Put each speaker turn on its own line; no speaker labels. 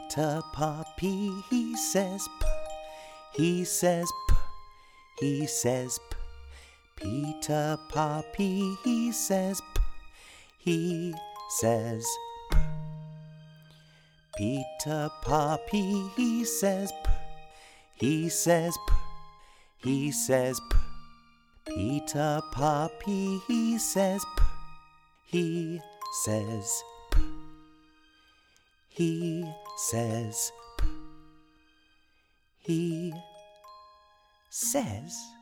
Peter Poppy, he says p, he says p, he says p. Peter Poppy, he says p, he says p. Peter Poppy, he says p, he says p, he says p. Peter Poppy, he says p, he says p, he says p, he says